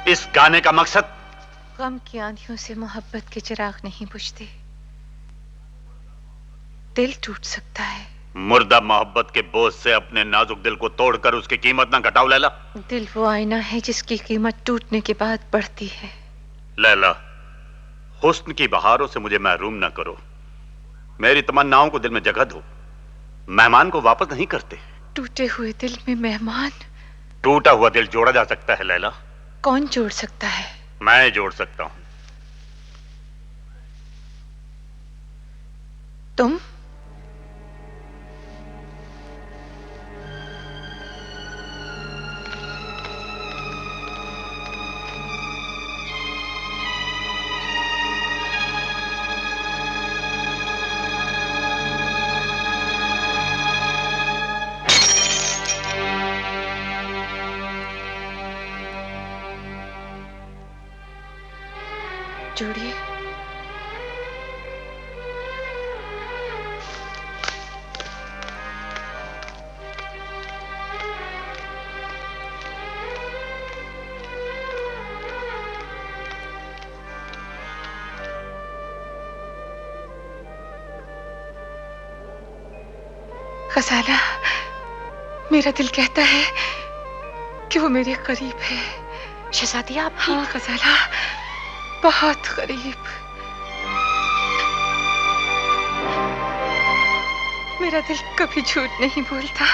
इस गाने का मकसद? गम की आंधियों से मोहब्बत के चिराग नहीं बुझते, दिल टूट सकता है। मुर्दा मोहब्बत के बोझ से अपने नाजुक दिल को तोड़कर उसकी कीमत ना घटाओ लैला। दिल वो आईना है जिसकी कीमत टूटने के बाद बढ़ती है। लैला, हुस्न की बहारों से मुझे महरूम ना करो। मेरी तमन्नाओं को दिल में जगह दो। मेहमान को वापस नहीं करते। टूटे हुए दिल में मेहमान? टूटा हुआ दिल जोड़ा जा सकता है लैला। कौन जोड़ सकता है? मैं जोड़ सकता हूं। तुम? जोड़िए। ग़ज़ाला, मेरा दिल कहता है कि वो मेरे करीब है। शहज़ादी आप? हाँ ग़ज़ाला, बहुत करीब। मेरा दिल कभी झूठ नहीं बोलता।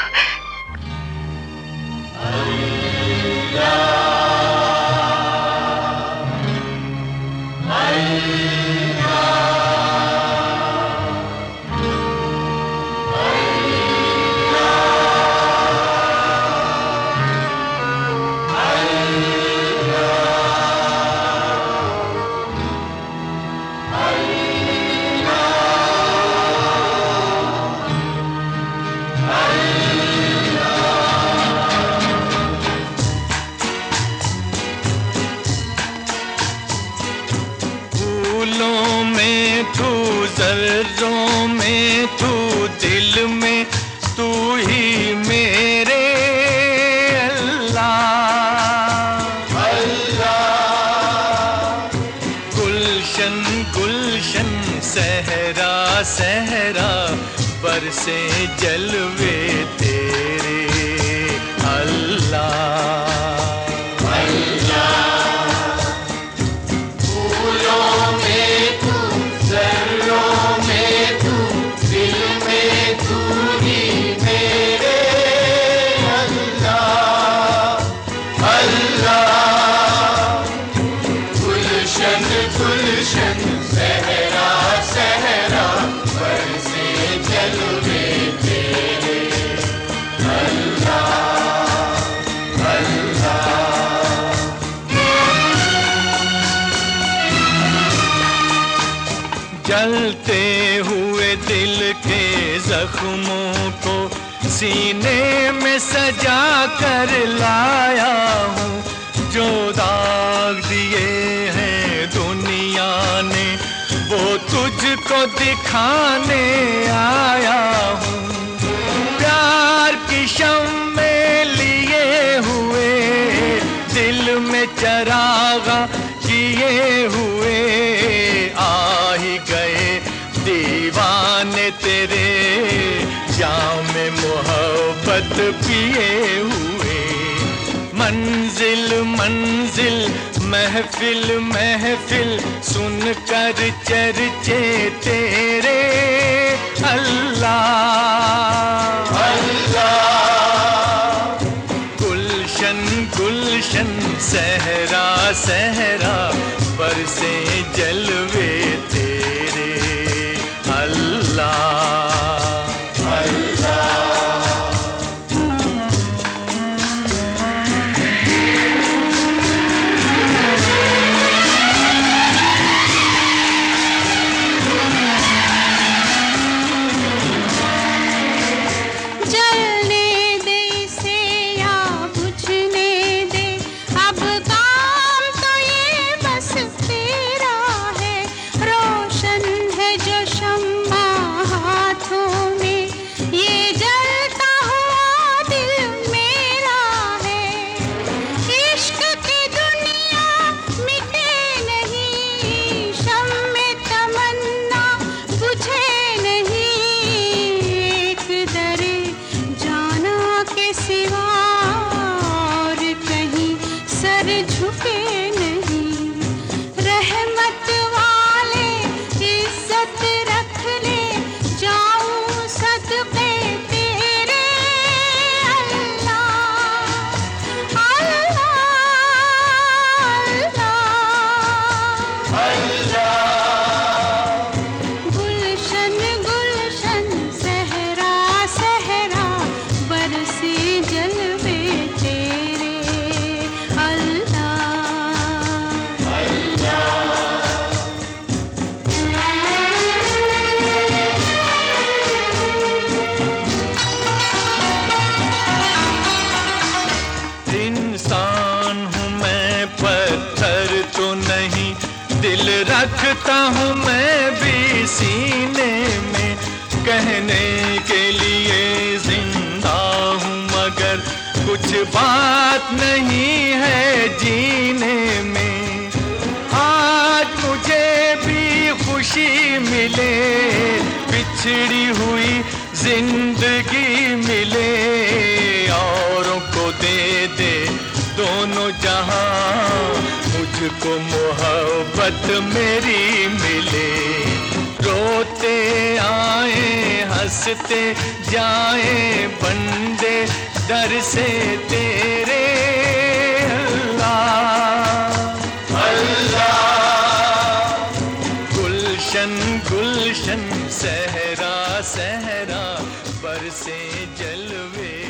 ज़र्रों में तू, दिल में तू ही मेरे अल्लाह। अल्लाह गुलशन गुलशन सहरा सहरा बरसे जलवे तेरे अल्लाह। जलते हुए दिल के जख्मों को सीने में सजा कर लाया हूँ। जो दाग दिए हैं दुनिया ने वो तुझको दिखाने आया हूँ। प्यार की शम्में लिए हुए दिल में चरागा किए हुए आ ही गए दीवाने तेरे जाम में मोहब्बत पिए हुए। मंजिल मंजिल महफिल महफिल सुनकर चर्चे तेरे अल्लाह। अल्लाह गुलशन गुलशन सहरा सहरा बरसे जलवे तेरे अल्लाह। तेरा है रोशन है जो शम्मा झुके नहीं, रहमत वाले इज्जत रख ले, जाऊं सदके तेरे अल्लाह अल्लाह अल्लाह। गुलशन गुलशन सहरा सहरा बरसे जलवे तेरे अल्लाह इंसान हूँ मैं, पत्थर तो नहीं, दिल रखता हूँ मैं भी सीने में, कहने के लिए जिंदा हूँ मगर कुछ बात नहीं है जीने में। आज मुझे भी खुशी मिले, बिछड़ी हुई जिंदगी मिले, औरों को दे दे दोनों जहां, मुझको मोहब्बत मेरी मिले। रोते आए हंसते जाए बंदे दर से तेरे अल्लाह अल्लाह। गुलशन गुलशन सहरा सहरा बरसे जलवे